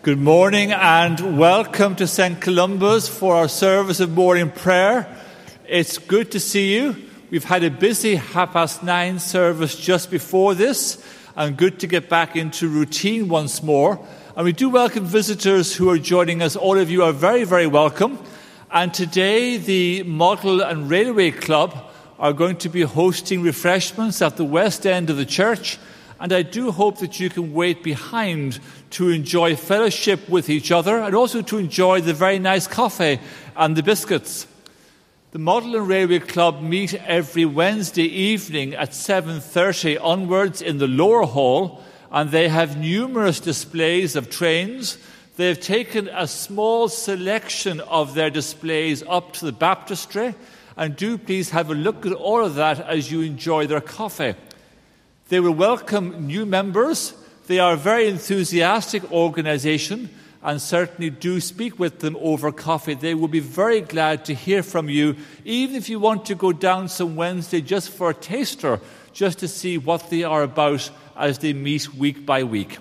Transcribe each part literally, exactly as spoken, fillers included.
Good morning and welcome to Saint Columba's for our service of morning prayer. It's good to see you. We've had a busy half past nine service just before this, and good to get back into routine once more. And we do welcome visitors who are joining us. All of you are very, very welcome. And today the Model and Railway Club are going to be hosting refreshments at the west end of the church. And I do hope that you can wait behind to enjoy fellowship with each other and also to enjoy the very nice coffee and the biscuits. The Model and Railway Club meet every Wednesday evening at seven thirty onwards in the lower hall, and they have numerous displays of trains. They have taken a small selection of their displays up to the baptistry, and do please have a look at all of that as you enjoy their coffee. They will welcome new members. They are a very enthusiastic organisation, and certainly do speak with them over coffee. They will be very glad to hear from you, even if you want to go down some Wednesday just for a taster, just to see what they are about as they meet week by week.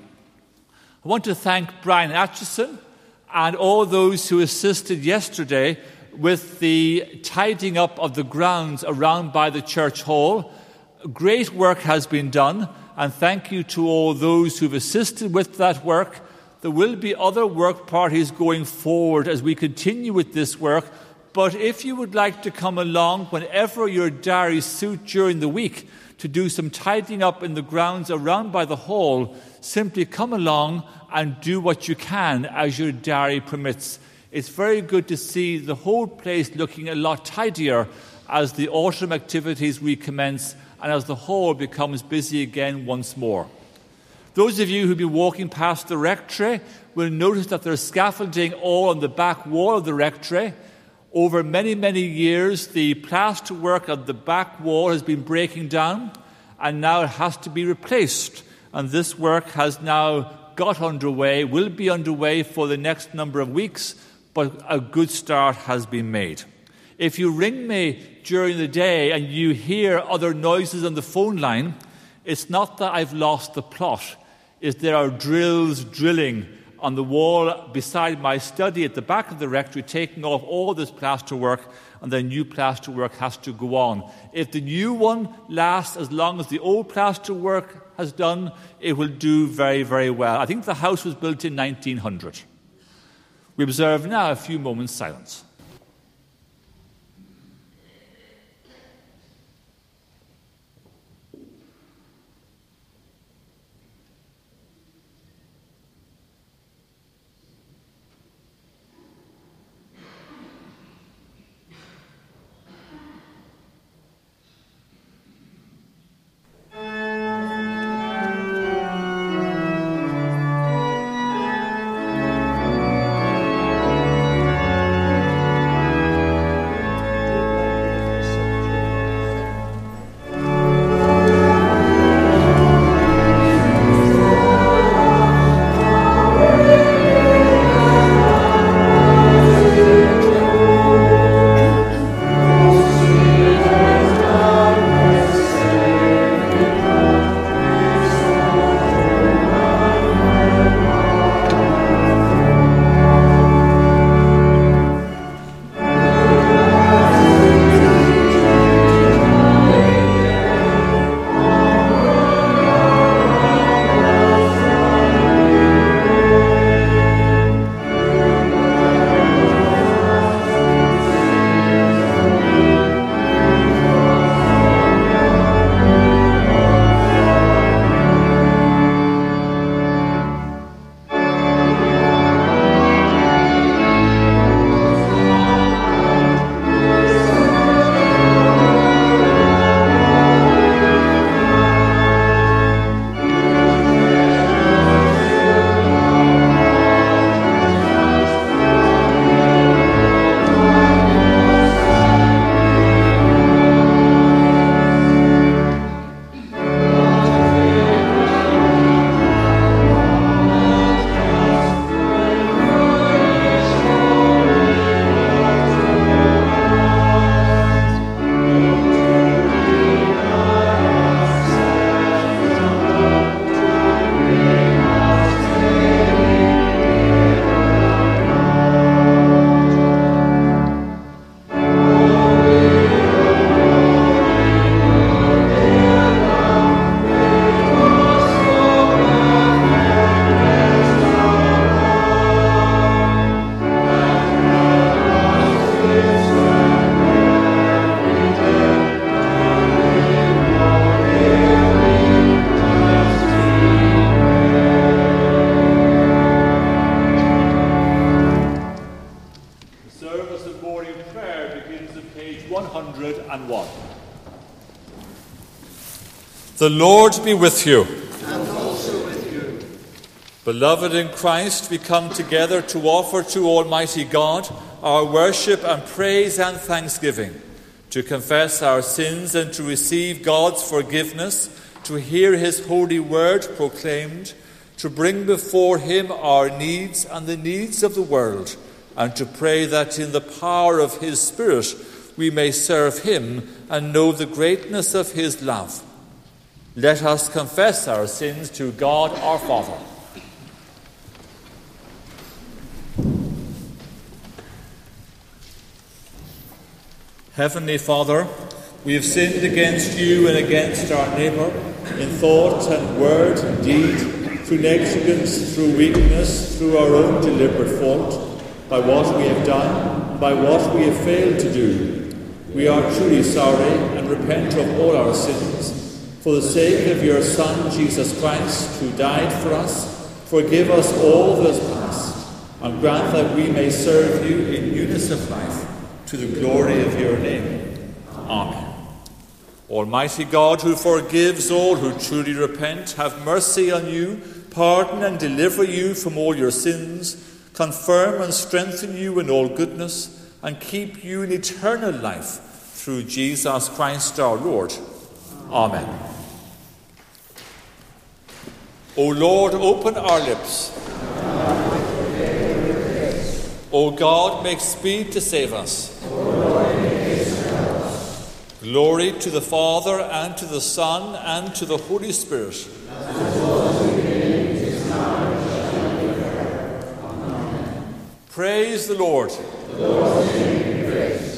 I want to thank Brian Atchison and all those who assisted yesterday with the tidying up of the grounds around by the church hall. Great work has been done, and thank you to all those who've assisted with that work. There will be other work parties going forward as we continue with this work, but if you would like to come along whenever your diaries suit during the week to do some tidying up in the grounds around by the hall, simply come along and do what you can as your diary permits. It's very good to see the whole place looking a lot tidier as the autumn activities recommence and as the hall becomes busy again once more. Those of you who've been walking past the rectory will notice that there's scaffolding all on the back wall of the rectory. Over many, many years, the plasterwork of the back wall has been breaking down, and now it has to be replaced. And this work has now got underway, will be underway for the next number of weeks, but a good start has been made. If you ring me during the day and you hear other noises on the phone line, it's not that I've lost the plot. It's there are drills drilling on the wall beside my study at the back of the rectory, taking off all this plasterwork, and then new plasterwork has to go on. If the new one lasts as long as the old plasterwork has done, it will do very, very well. I think the house was built in nineteen hundred. We observe now a few moments' silence. and one. The Lord be with you. And also with you. Beloved in Christ, we come together to offer to Almighty God our worship and praise and thanksgiving, to confess our sins and to receive God's forgiveness, to hear his holy word proclaimed, to bring before him our needs and the needs of the world, and to pray that in the power of his Spirit we may serve him and know the greatness of his love. Let us confess our sins to God our Father. Heavenly Father, we have sinned against you and against our neighbour in thought and word and deed, through negligence, through weakness, through our own deliberate fault, by what we have done, and by what we have failed to do. We are truly sorry and repent of all our sins. For the sake of your Son, Jesus Christ, who died for us, forgive us all that is past, and grant that we may serve you in newness of life, to the glory of your name. Amen. Almighty God, who forgives all who truly repent, have mercy on you, pardon and deliver you from all your sins, confirm and strengthen you in all goodness, and keep you in eternal life, through Jesus Christ our Lord. Amen. O Lord, open our lips. O God, make speed to save us. Glory to the Father, and to the Son, and to the Holy Spirit. Praise the Lord. The Lord's name be praised.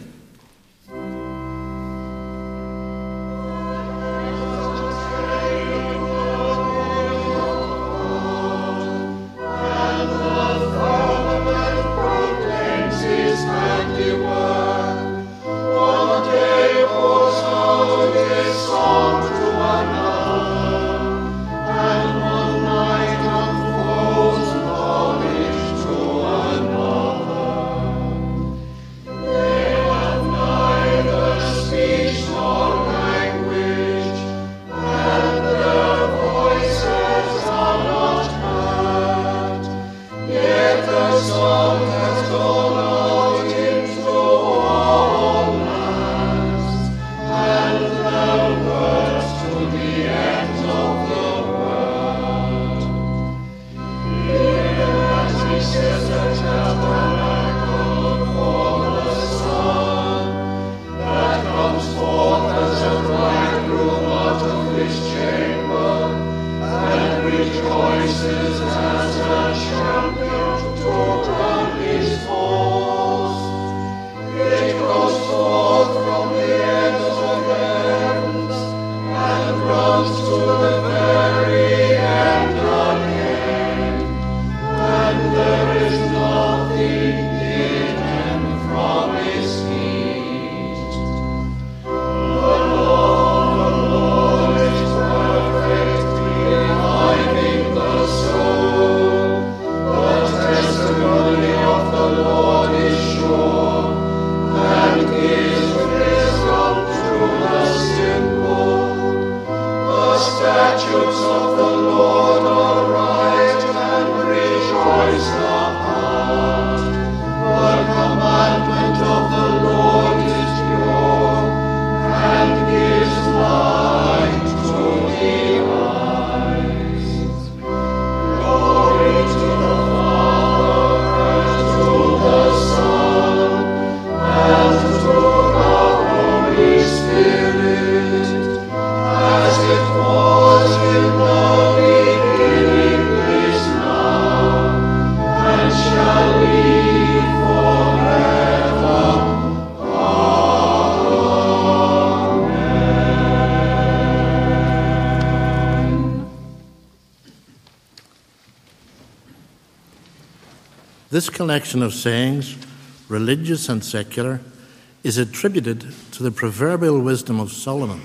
This collection of sayings, religious and secular, is attributed to the proverbial wisdom of Solomon.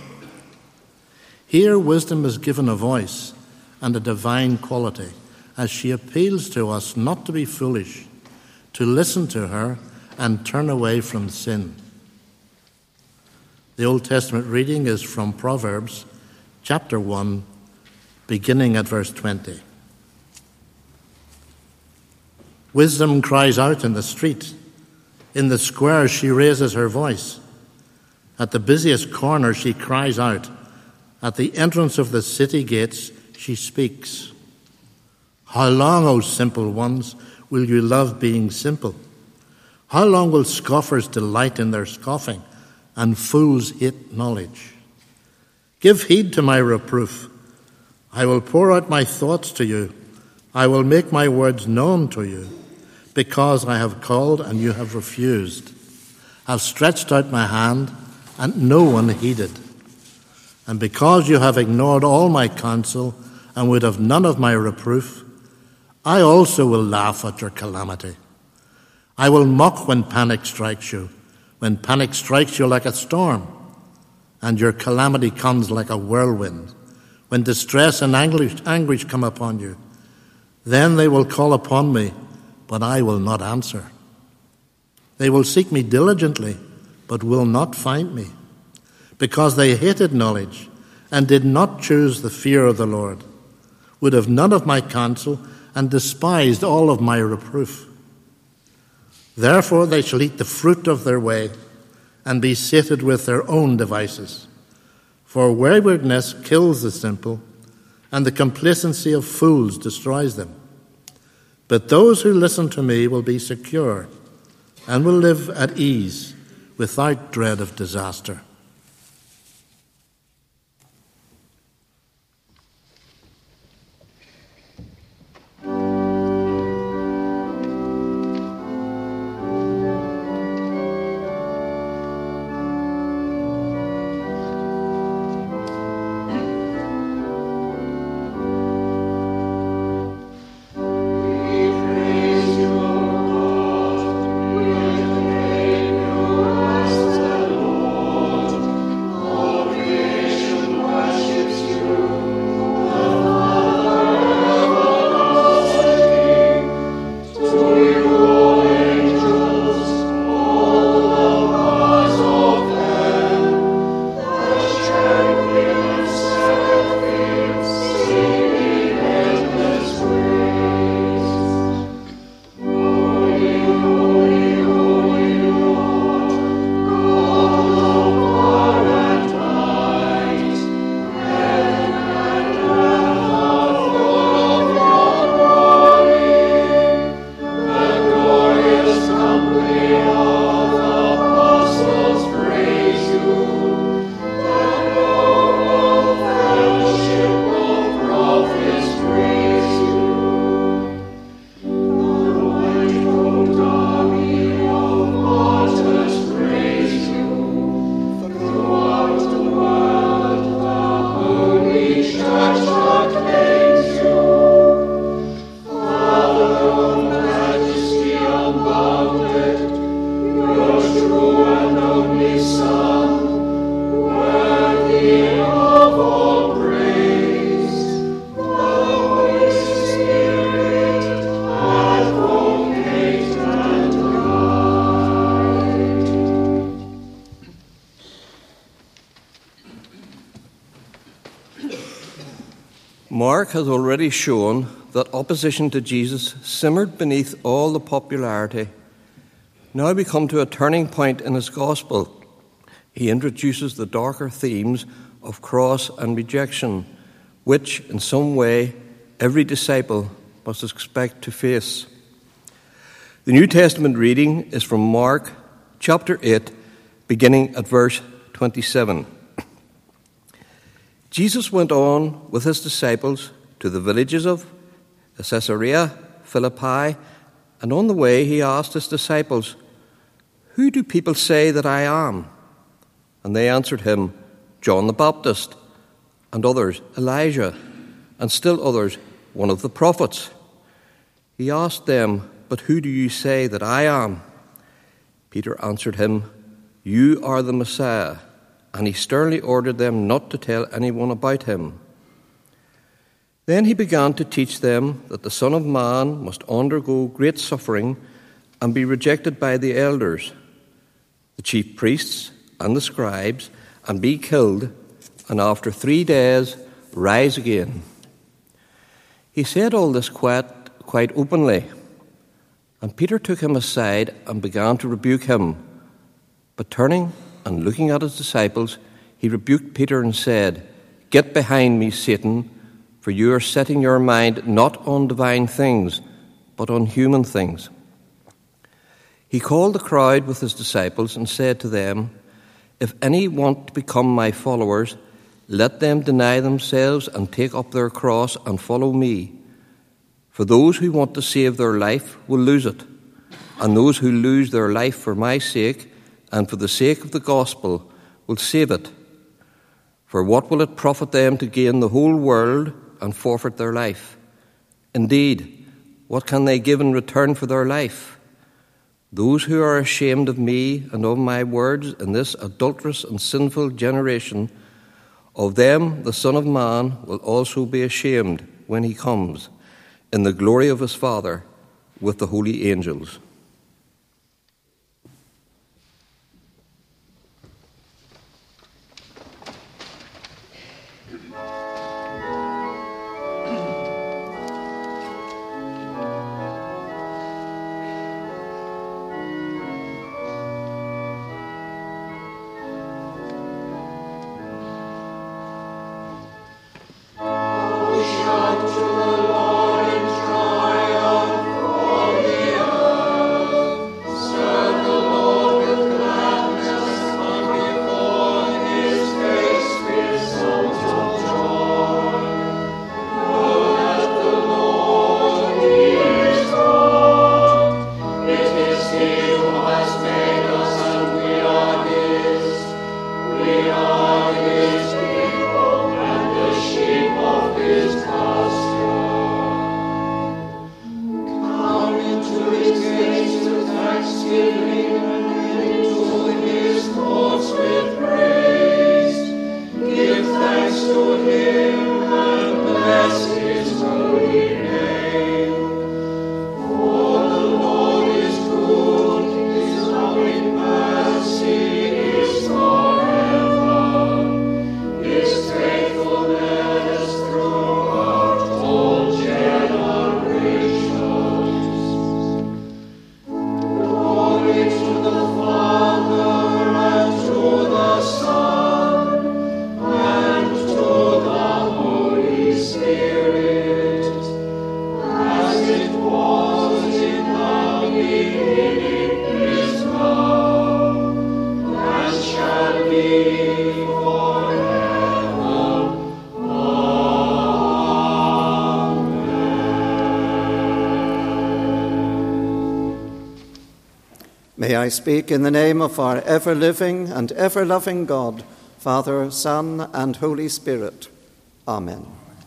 Here, wisdom is given a voice and a divine quality as she appeals to us not to be foolish, to listen to her and turn away from sin. The Old Testament reading is from Proverbs chapter one, beginning at verse twenty. Wisdom cries out in the street. In the square she raises her voice. At the busiest corner she cries out. At the entrance of the city gates she speaks. How long, O simple ones, will you love being simple? How long will scoffers delight in their scoffing, and fools hate knowledge? Give heed to my reproof. I will pour out my thoughts to you. I will make my words known to you, because I have called and you have refused. I have stretched out my hand and no one heeded. And because you have ignored all my counsel and would have none of my reproof, I also will laugh at your calamity. I will mock when panic strikes you, when panic strikes you like a storm, and your calamity comes like a whirlwind, when distress and anguish, anguish come upon you. Then they will call upon me, but I will not answer. They will seek me diligently, but will not find me, because they hated knowledge and did not choose the fear of the Lord, would have none of my counsel, and despised all of my reproof. Therefore they shall eat the fruit of their way, and be sated with their own devices. For waywardness kills the simple, and the complacency of fools destroys them. But those who listen to me will be secure, and will live at ease without dread of disaster. Mark has already shown that opposition to Jesus simmered beneath all the popularity. Now we come to a turning point in his gospel. He introduces the darker themes of cross and rejection, which, in some way, every disciple must expect to face. The New Testament reading is from Mark chapter eight, beginning at verse twenty-seven. Jesus went on with his disciples to the villages of Caesarea Philippi, and on the way he asked his disciples, "Who do people say that I am?" And they answered him, "John the Baptist, and others, Elijah, and still others, one of the prophets." He asked them, "But who do you say that I am?" Peter answered him, "You are the Messiah." And he sternly ordered them not to tell anyone about him. Then he began to teach them that the Son of Man must undergo great suffering and be rejected by the elders, the chief priests and the scribes, and be killed, and after three days rise again." He said all this quite, quite openly, and Peter took him aside and began to rebuke him. But turning and looking at his disciples, he rebuked Peter and said, "Get behind me, Satan, for you are setting your mind not on divine things, but on human things." He called the crowd with his disciples and said to them, "If any want to become my followers, let them deny themselves and take up their cross and follow me. For those who want to save their life will lose it, and those who lose their life for my sake and for the sake of the gospel will save it. For what will it profit them to gain the whole world and forfeit their life? Indeed, what can they give in return for their life? Those who are ashamed of me and of my words in this adulterous and sinful generation, of them the Son of Man will also be ashamed when he comes in the glory of his Father with the holy angels." May I speak in the name of our ever-living and ever-loving God, Father, Son, and Holy Spirit. Amen.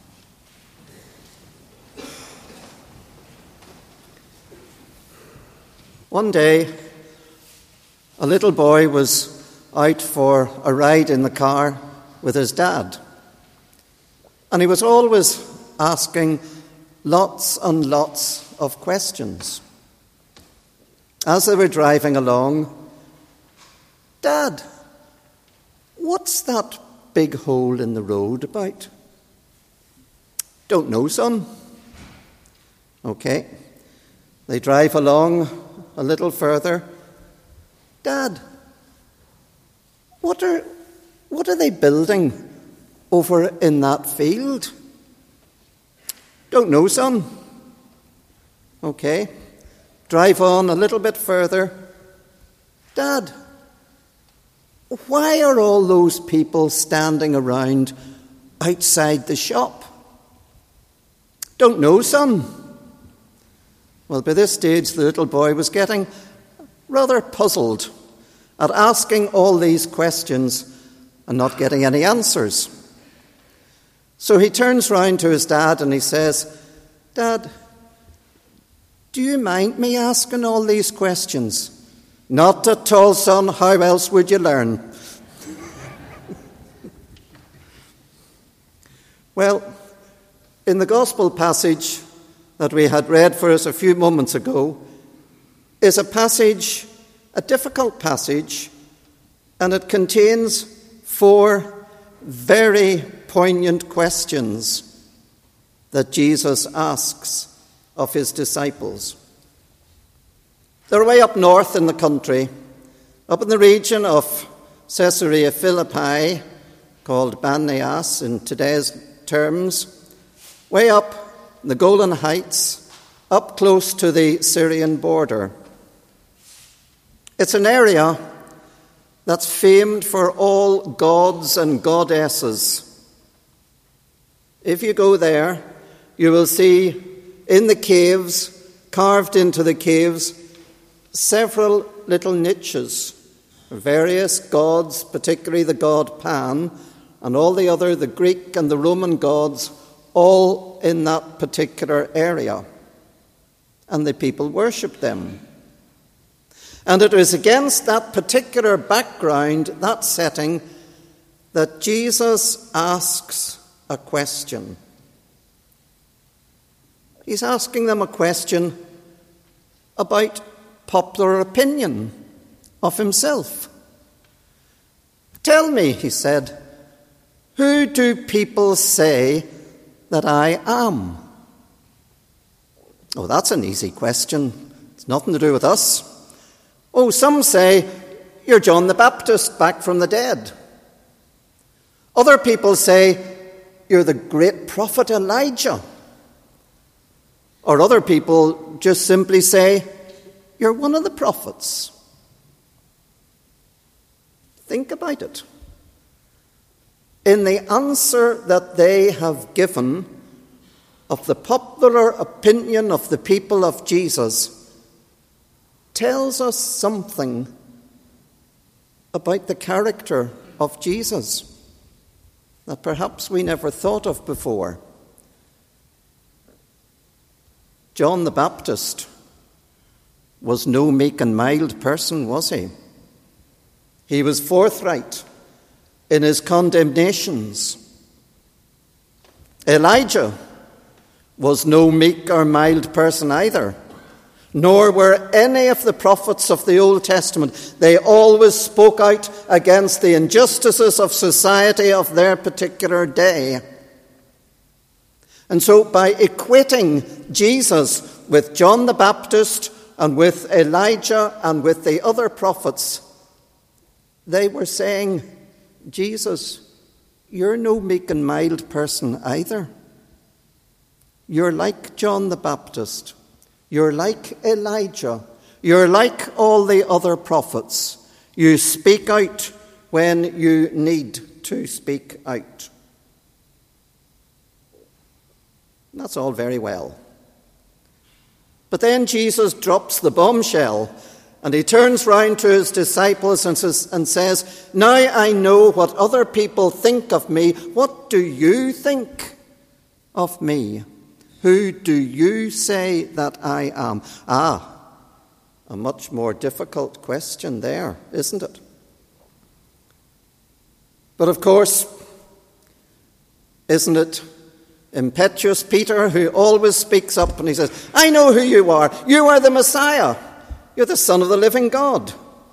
One day, a little boy was out for a ride in the car with his dad. And he was always asking lots and lots of questions. As they were driving along, "Dad, what's that big hole in the road about?" "Don't know, son." Okay. They drive along a little further. "Dad, what are what are they building over in that field?" "Don't know, son." Okay. Drive on a little bit further. "Dad, why are all those people standing around outside the shop?" "Don't know, son." Well, by this stage, the little boy was getting rather puzzled at asking all these questions and not getting any answers. So he turns round to his dad and he says, "Dad, do you mind me asking all these questions?" "Not at all, son. How else would you learn?" Well, in the gospel passage that we had read for us a few moments ago is a passage, a difficult passage, and it contains four very poignant questions that Jesus asks of his disciples. They're way up north in the country, up in the region of Caesarea Philippi, called Banias in today's terms, way up in the Golan Heights, up close to the Syrian border. It's an area that's famed for all gods and goddesses. If you go there, you will see in the caves, carved into the caves, several little niches. Various gods, particularly the god Pan, and all the other, the Greek and the Roman gods, all in that particular area. And the people worship them. And it was against that particular background, that setting, that Jesus asks a question. He's asking them a question about popular opinion of himself. Tell me, he said, who do people say that I am? Oh, that's an easy question. It's nothing to do with us. Oh, some say you're John the Baptist back from the dead. Other people say you're the great prophet Elijah. Or other people just simply say you're one of the prophets. Think about it. In the answer that they have given of the popular opinion of the people of Jesus tells us something about the character of Jesus that perhaps we never thought of before. John the Baptist was no meek and mild person, was he? He was forthright in his condemnations. Elijah was no meek or mild person either, nor were any of the prophets of the Old Testament. They always spoke out against the injustices of society of their particular day. And so by equating Jesus with John the Baptist and with Elijah and with the other prophets, they were saying, Jesus, you're no meek and mild person either. You're like John the Baptist. You're like Elijah. You're like all the other prophets. You speak out when you need to speak out. That's all very well. But then Jesus drops the bombshell and he turns round to his disciples and says, and says, now I know what other people think of me. What do you think of me? Who do you say that I am? Ah, a much more difficult question there, isn't it? But of course, isn't it impetuous Peter who always speaks up and he says, I know who you are. You are the Messiah. You're the Son of the living God.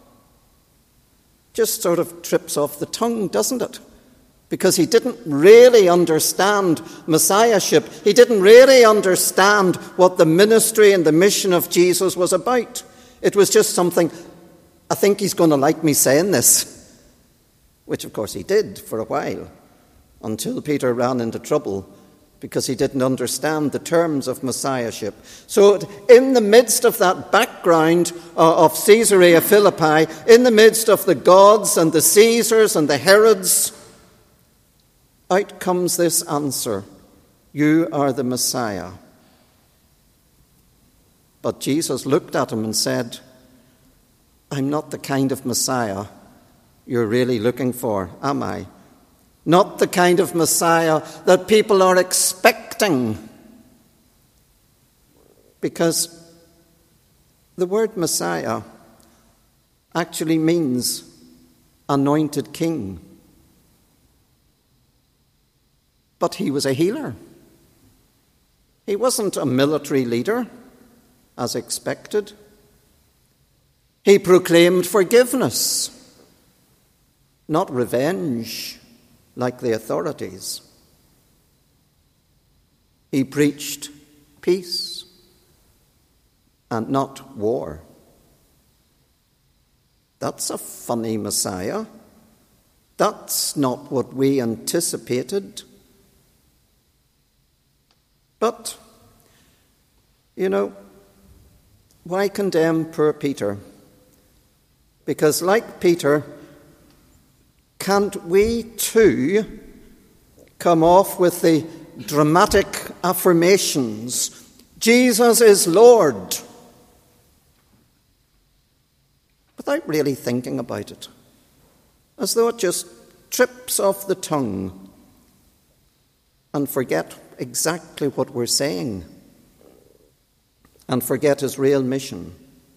Just sort of trips off the tongue, doesn't it? Because he didn't really understand messiahship. He didn't really understand what the ministry and the mission of Jesus was about. It was just something, I think he's going to like me saying this. Which, of course, he did for a while, until Peter ran into trouble because he didn't understand the terms of messiahship. So in the midst of that background of Caesarea Philippi, in the midst of the gods and the Caesars and the Herods, out comes this answer, you are the Messiah. But Jesus looked at him and said, I'm not the kind of Messiah you're really looking for, am I? Not the kind of Messiah that people are expecting. Because the word Messiah actually means anointed king. But he was a healer. He wasn't a military leader, as expected. He proclaimed forgiveness. not revenge like the authorities. He preached peace and not war. That's a funny Messiah. That's not what we anticipated. But, you know, why condemn poor Peter? Because like Peter, can't we too come off with the dramatic affirmations, Jesus is Lord, without really thinking about it, as though it just trips off the tongue, and forget exactly what we're saying, and forget his real mission.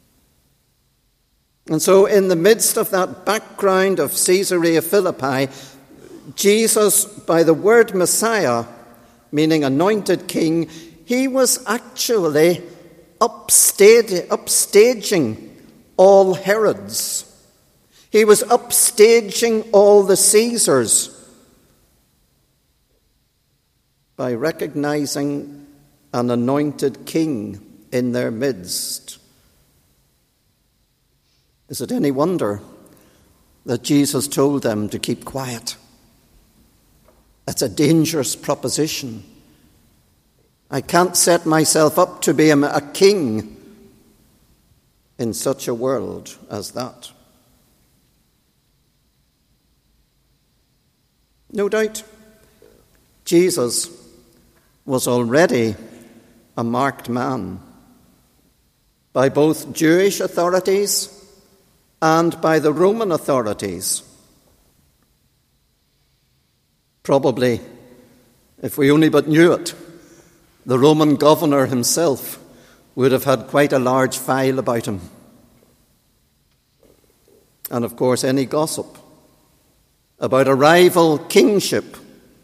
And so in the midst of that background of Caesarea Philippi, Jesus, by the word Messiah, meaning anointed king, he was actually upstaging, upstaging all Herods. He was upstaging all the Caesars by recognizing an anointed king in their midst. Is it any wonder that Jesus told them to keep quiet? That's a dangerous proposition. I can't set myself up to be a king in such a world as that. No doubt, Jesus was already a marked man by both Jewish authorities and by the Roman authorities. Probably, if we only but knew it, the Roman governor himself would have had quite a large file about him. And of course, any gossip about a rival kingship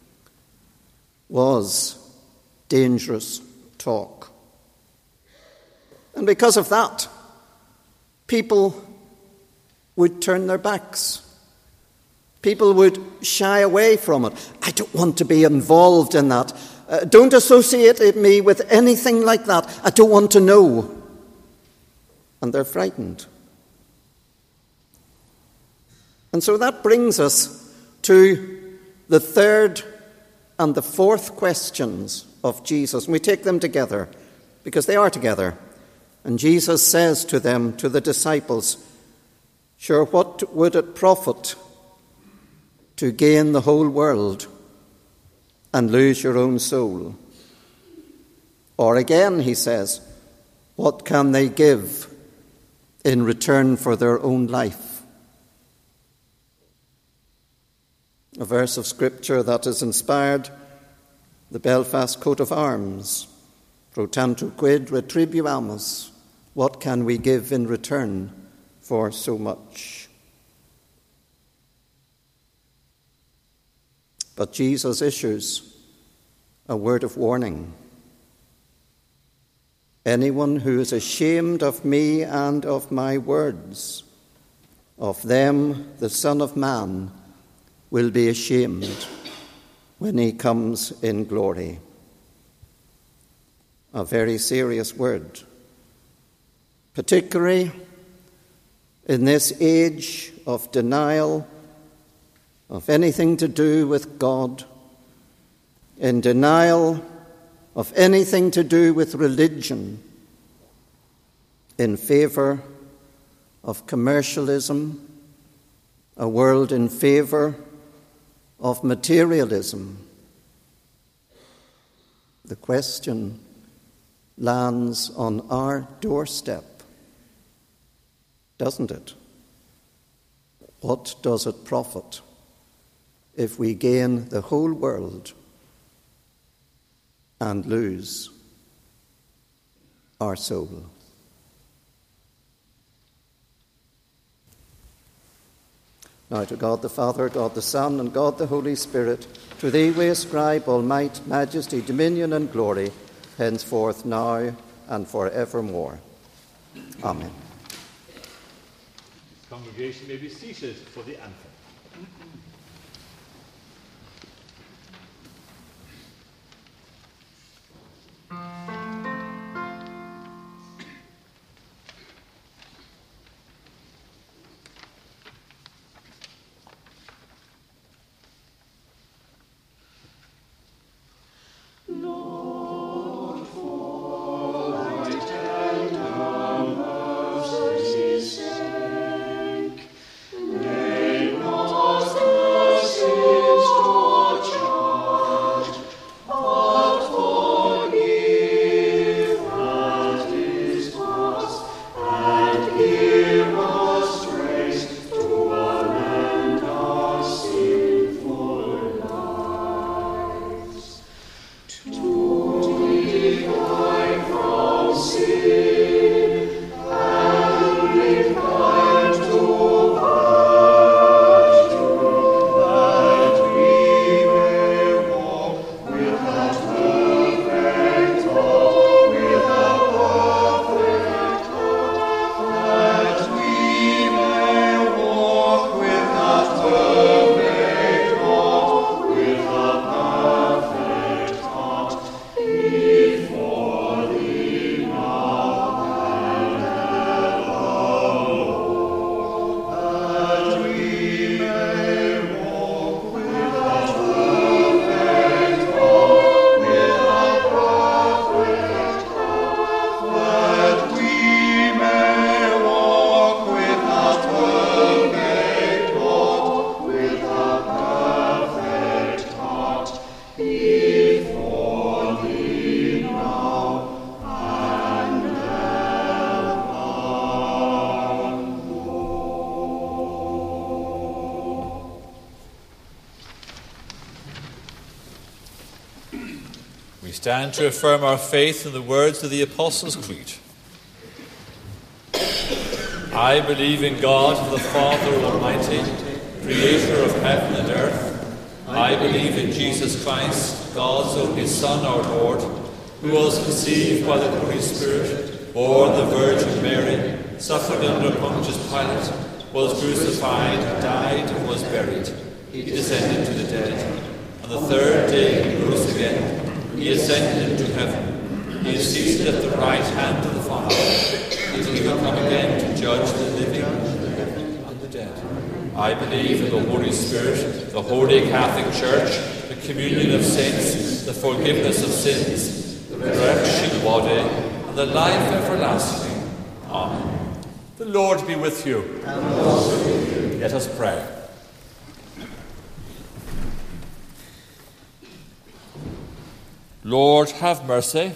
was dangerous talk. And because of that, people would turn their backs. People would shy away from it. I don't want to be involved in that. Uh, don't associate me with anything like that. I don't want to know. And they're frightened. And so that brings us to the third and the fourth questions of Jesus. And we take them together because they are together. And Jesus says to them, to the disciples, "Sure, what would it profit to gain the whole world and lose your own soul?" Or again, he says, "What can they give in return for their own life?" A verse of Scripture that has inspired the Belfast coat of arms, "Pro tanto quid retribuamus," what can we give in return for so much? But Jesus issues a word of warning. "Anyone who is ashamed of me and of my words, of them the Son of Man will be ashamed when he comes in glory." A very serious word, particularly in this age of denial of anything to do with God, in denial of anything to do with religion, in favor of commercialism, a world in favor of materialism. The question lands on our doorstep, doesn't it? What does it profit if we gain the whole world and lose our soul? Now to God the Father, God the Son, and God the Holy Spirit, to thee we ascribe all might, majesty, dominion, and glory, henceforth, now, and forevermore. Amen. The congregation may be seated for the anthem. We stand to affirm our faith in the words of the Apostles' Creed. I believe in God, the Father Almighty, creator of heaven and earth. I believe in Jesus Christ, God's only Son, our Lord, who was conceived by the Holy Spirit, born the Virgin Mary, suffered under Pontius Pilate, was crucified, died, and was buried. He descended to the dead. On the third day he rose again. He ascended into heaven. He is seated at the right hand of the Father. He will come again to judge the living and the dead. I believe in the Holy Spirit, the Holy Catholic Church, the communion of saints, the forgiveness of sins, the resurrection of the body, and the life everlasting. Amen. The Lord be with you. And also with you. Let us pray. Lord, have mercy.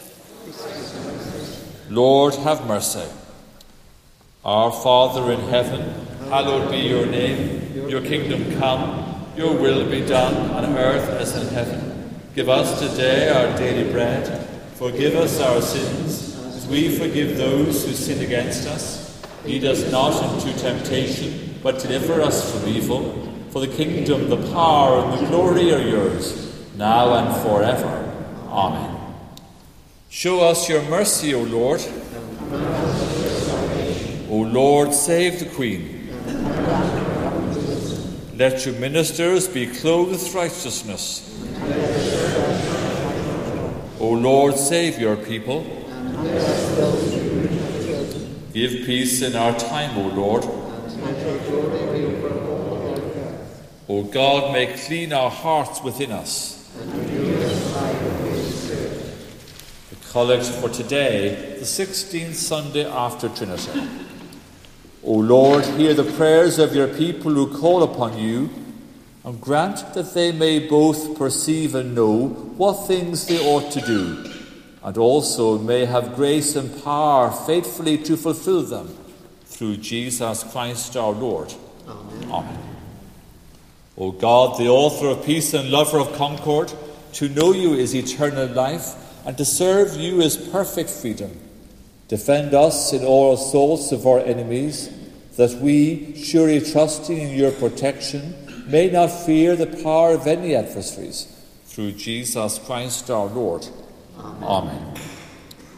Lord, have mercy. Our Father in heaven, hallowed be your name. Your kingdom come, your will be done on earth as in heaven. Give us today our daily bread. Forgive us our sins, as we forgive those who sin against us. Lead us not into temptation, but deliver us from evil. For the kingdom, the power, and the glory are yours, now and forever. Amen. Show us your mercy, O Lord. O Lord, save the Queen. Let your ministers be clothed with righteousness. O Lord, save your people. Give peace in our time, O Lord. O God, make clean our hearts within us. Collect for today, the sixteenth Sunday after Trinity. O Lord, hear the prayers of your people who call upon you, and grant that they may both perceive and know what things they ought to do, and also may have grace and power faithfully to fulfill them, through Jesus Christ our Lord. Amen. Amen. O God, the author of peace and lover of concord, to know you is eternal life, and to serve you is perfect freedom. Defend us in all assaults of our enemies, that we, surely trusting in your protection, may not fear the power of any adversaries. Through Jesus Christ our Lord. Amen. Amen.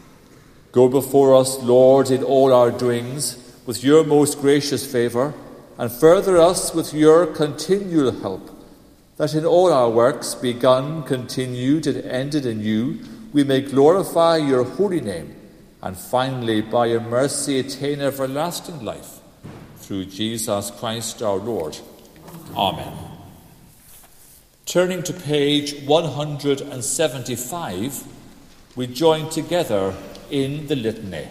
Go before us, Lord, in all our doings, with your most gracious favour, and further us with your continual help, that in all our works, begun, continued, and ended in you, we may glorify your holy name, and finally, by your mercy, attain everlasting life. Through Jesus Christ our Lord. Amen. Turning to page one hundred seventy-five, we join together in the litany.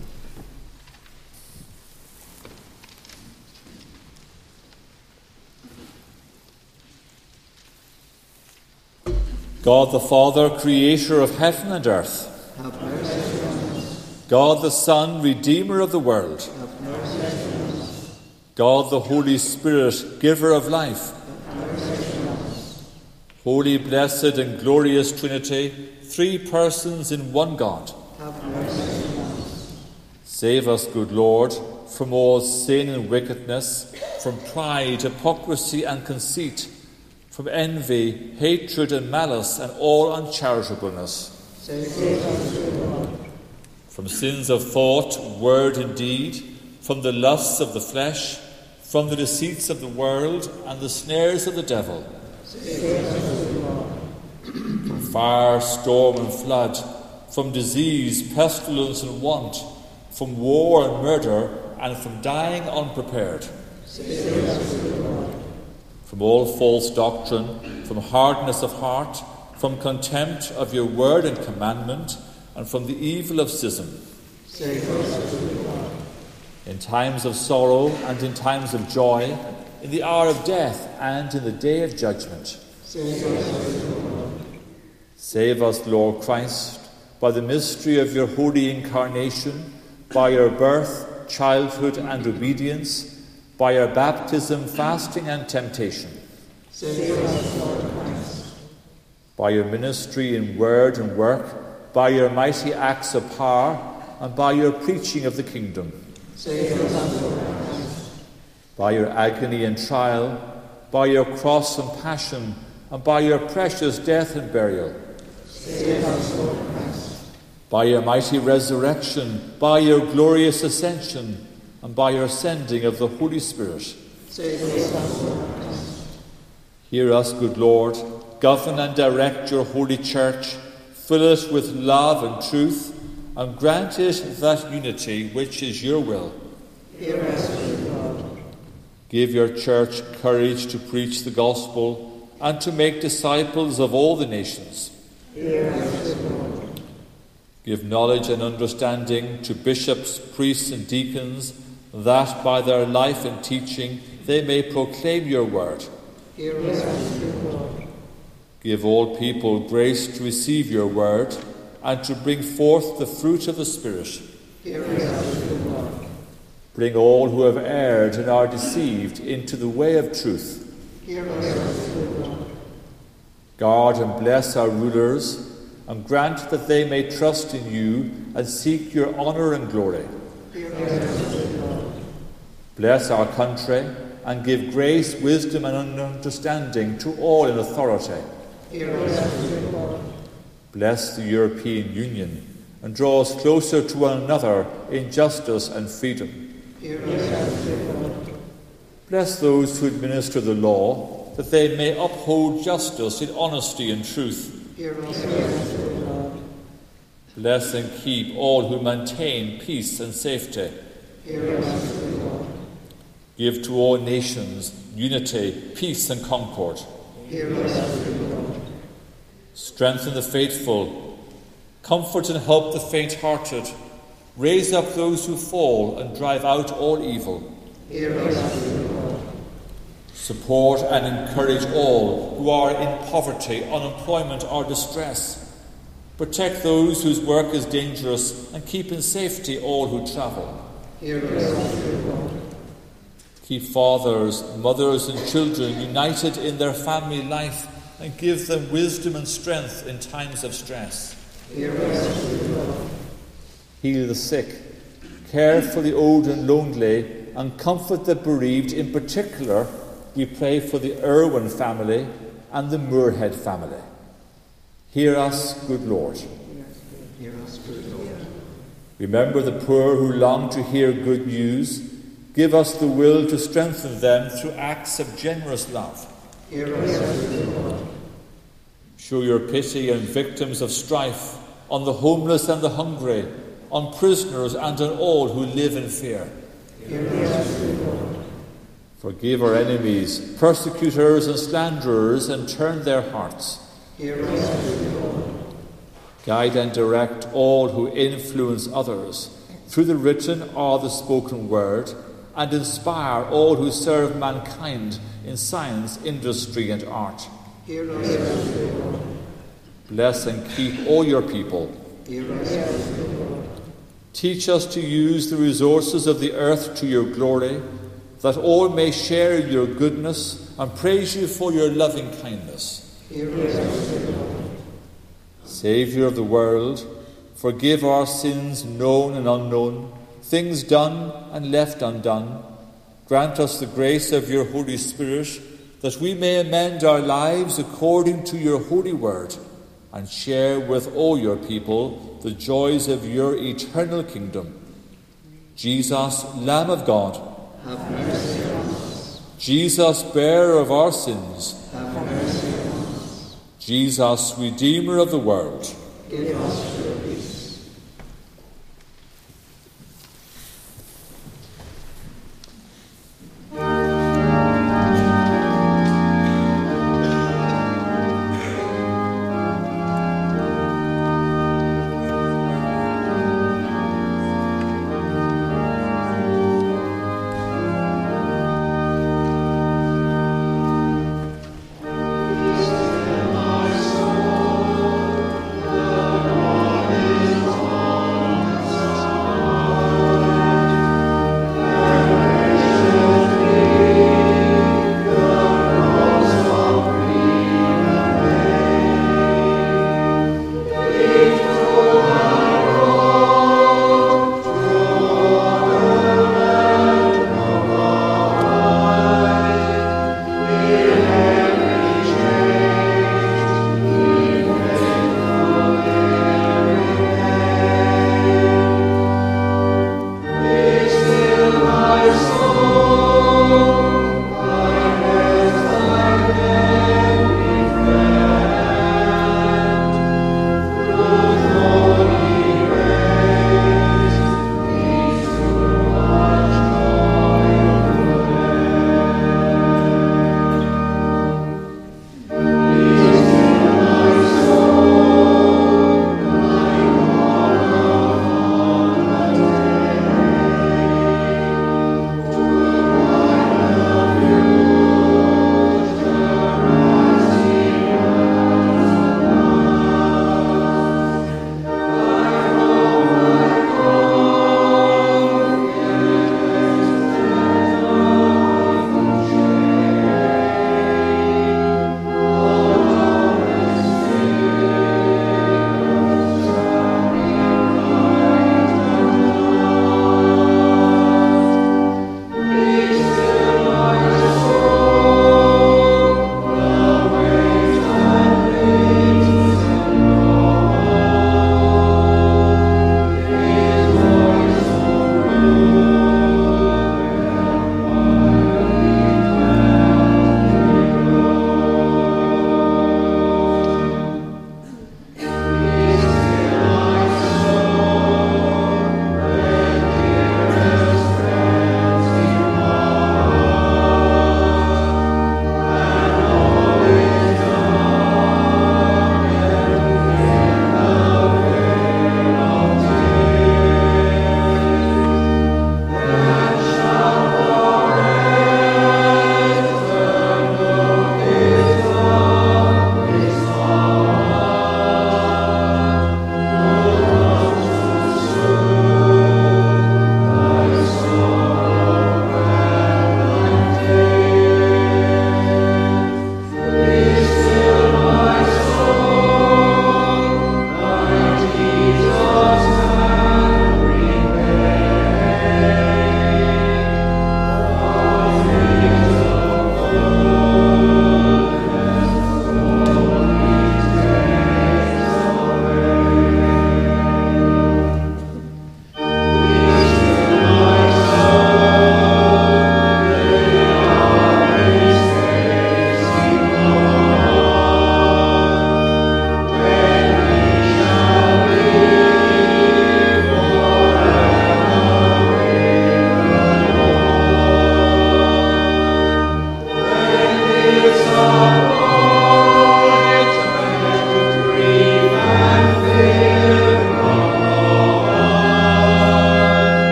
God the Father, creator of heaven and earth. Have mercy on us. God the Son, redeemer of the world. Have mercy on us. God the Holy Spirit, giver of life. Have mercy on us. Holy, blessed, and glorious Trinity, three persons in one God. Have mercy on us. Save us, good Lord, from all sin and wickedness, from pride, hypocrisy, and conceit, from envy, hatred, and malice, and all uncharitableness. Save us, good Lord. From sins of thought, word, and deed, from the lusts of the flesh, from the deceits of the world, and the snares of the devil. Save us, good Lord. From fire, storm, and flood, from disease, pestilence, and want, from war and murder, and from dying unprepared. Save us, good Lord. From all false doctrine, from hardness of heart, from contempt of your word and commandment, and from the evil of schism. Save us, good Lord. In times of sorrow and in times of joy, in the hour of death and in the day of judgment. Save us, good Lord. Save us, Lord Christ, by the mystery of your holy incarnation, by your birth, childhood, and obedience, by your baptism, fasting, and temptation. Save us, Lord Christ. By your ministry in word and work, by your mighty acts of power, and by your preaching of the kingdom. Save us, Lord Christ. By your agony and trial, by your cross and passion, and by your precious death and burial. Save us, Lord Christ. By your mighty resurrection, by your glorious ascension, and by your sending of the Holy Spirit. Save us, Lord Christ. Hear us, good Lord. Govern and direct your holy church. Fill it with love and truth, and grant it that unity which is your will. Hear us, good Lord. Give your church courage to preach the gospel and to make disciples of all the nations. Hear us, good Lord. Give knowledge and understanding to bishops, priests, and deacons, that by their life and teaching they may proclaim your word. Hear us, good Lord. Give all people grace to receive your word and to bring forth the fruit of the Spirit. Hear us, good Lord. Bring all who have erred and are deceived into the way of truth. Hear us, good Lord. Guard and bless our rulers, and grant that they may trust in you and seek your honour and glory. Hear us, good Lord. Bless our country, and give grace, wisdom, and understanding to all in authority. Hear us, good Lord. Bless the European Union, and draw us closer to one another in justice and freedom. Hear us, good Lord. Bless those who administer the law, that they may uphold justice in honesty and truth. Hear us, good Lord. Bless and keep all who maintain peace and safety. Hear us, good Lord. Give to all nations unity, peace, and concord. Hear us, good Lord. Strengthen the faithful. Comfort and help the faint-hearted. Raise up those who fall and drive out all evil. Hear us, good Lord. Support and encourage all who are in poverty, unemployment, or distress. Protect those whose work is dangerous and keep in safety all who travel. Hear us, good Lord. Keep fathers, mothers, and children united in their family life and give them wisdom and strength in times of stress. Hear us, good Lord. Heal the sick, care for the old and lonely, and comfort the bereaved. In particular, we pray for the Irwin family and the Moorhead family. Hear us, good Lord. Hear us, good Lord. Remember the poor who long to hear good news. Give us the will to strengthen them through acts of generous love. Show your pity on victims of strife, on the homeless and the hungry, on prisoners and on all who live in fear. Forgive our enemies, persecutors and slanderers, and turn their hearts. Guide and direct all who influence others through the written or the spoken word, and inspire all who serve mankind in science, industry, and art. Bless and keep all your people. Teach us to use the resources of the earth to your glory, that all may share in your goodness and praise you for your loving kindness. Saviour of the world, forgive our sins known and unknown, things done and left undone. Grant us the grace of your Holy Spirit, that we may amend our lives according to your holy word, and share with all your people the joys of your eternal kingdom. Jesus, Lamb of God, have mercy on us. Jesus, bearer of our sins, have mercy on us. Jesus, Redeemer of the world, give us your peace.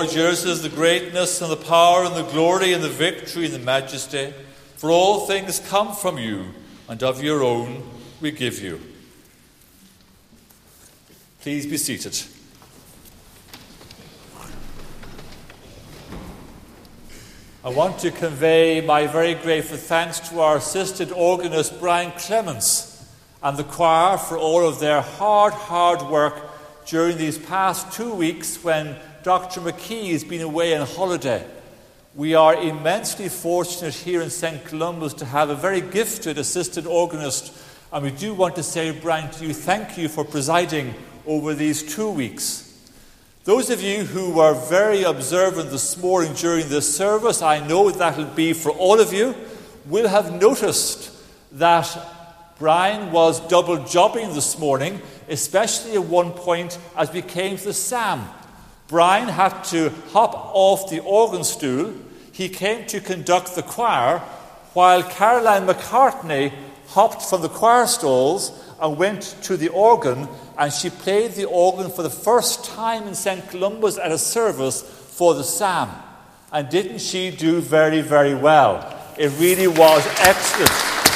Lord, yours is the greatness and the power and the glory and the victory and the majesty. For all things come from you, and of your own we give you. Please be seated. I want to convey my very grateful thanks to our assistant organist Brian Clements and the choir for all of their hard, hard work during these past two weeks when Doctor McKee has been away on holiday. We are immensely fortunate here in Saint Columba's to have a very gifted assistant organist, and we do want to say, Brian, to you, thank you for presiding over these two weeks. Those of you who were very observant this morning during this service, I know that will be for all of you, will have noticed that Brian was double jobbing this morning, especially at one point as we came to the psalm. Brian had to hop off the organ stool. He came to conduct the choir, while Caroline McCartney hopped from the choir stalls and went to the organ, and she played the organ for the first time in Saint Columba's at a service for the psalm. And didn't she do very, very well? It really was excellent.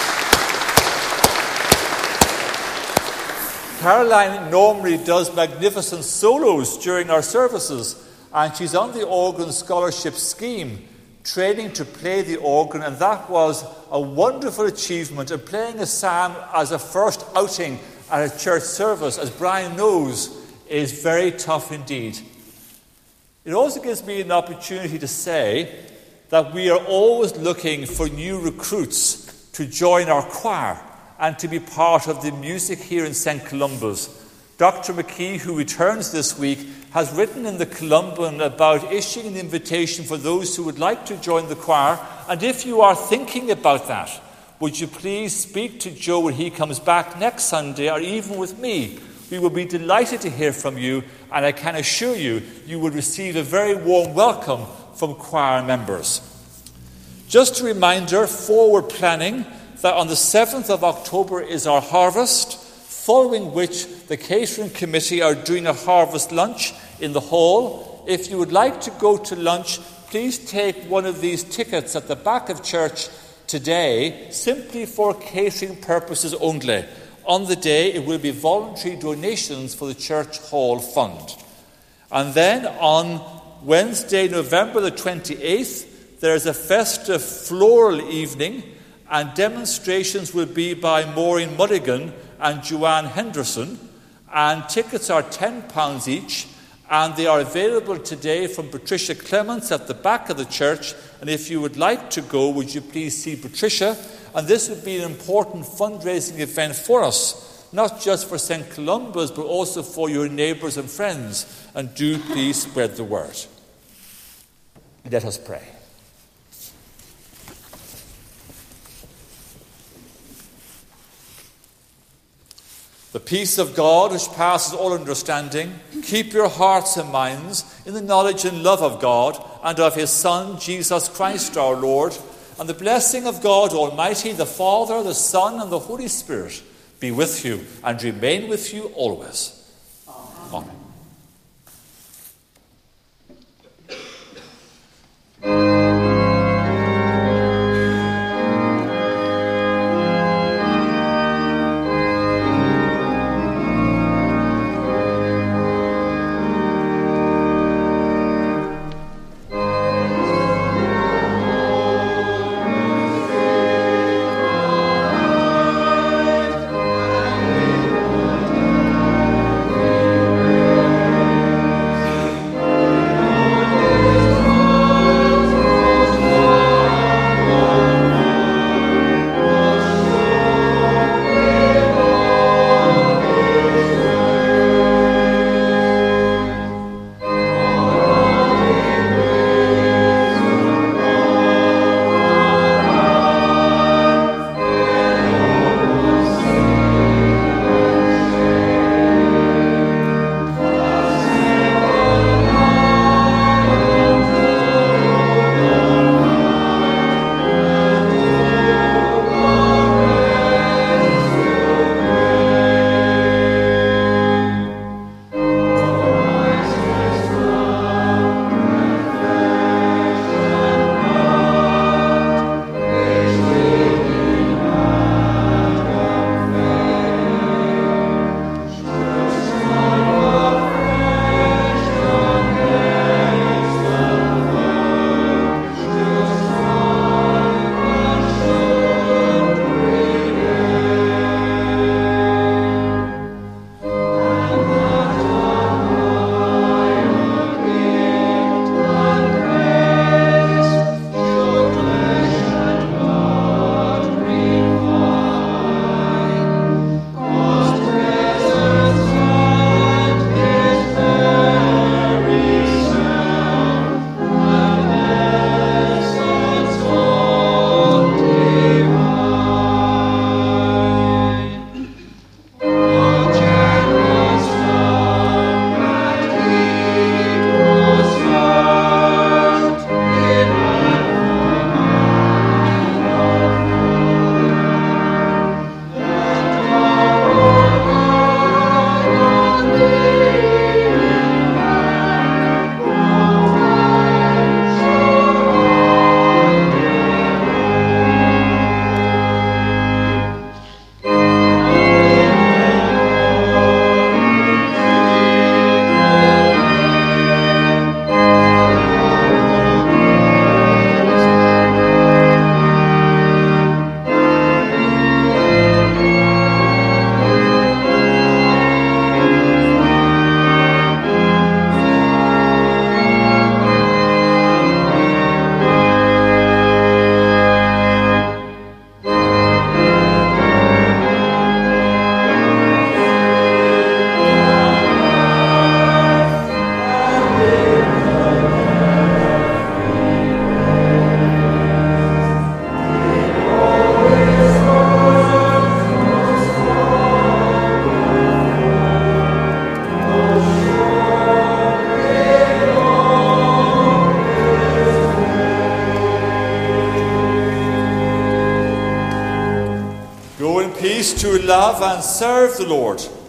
Caroline normally does magnificent solos during our services, and she's on the organ scholarship scheme, training to play the organ, and that was a wonderful achievement. And playing a psalm as a first outing at a church service, as Brian knows, is very tough indeed. It also gives me an opportunity to say that we are always looking for new recruits to join our choir and to be part of the music here in Saint Columba's. Doctor McKee, who returns this week, has written in the Columban about issuing an invitation for those who would like to join the choir. And if you are thinking about that, would you please speak to Joe when he comes back next Sunday, or even with me? We will be delighted to hear from you, and I can assure you, you will receive a very warm welcome from choir members. Just a reminder, forward planning, that on the seventh of October is our harvest, following which the catering committee are doing a harvest lunch in the hall. If you would like to go to lunch, please take one of these tickets at the back of church today, simply for catering purposes only. On the day, it will be voluntary donations for the church hall fund. And then on Wednesday, November the twenty-eighth, there is a festive floral evening, and demonstrations will be by Maureen Mulligan and Joanne Henderson, and tickets are ten pounds each, and they are available today from Patricia Clements at the back of the church. And if you would like to go, would you please see Patricia? And this would be an important fundraising event for us, not just for Saint Columba's, but also for your neighbours and friends. And do please spread the word. Let us pray. The peace of God, which passes all understanding, keep your hearts and minds in the knowledge and love of God and of his Son, Jesus Christ our Lord. And the blessing of God Almighty, the Father, the Son, and the Holy Spirit be with you and remain with you always. Amen. Amen. Amen. love and serve the Lord.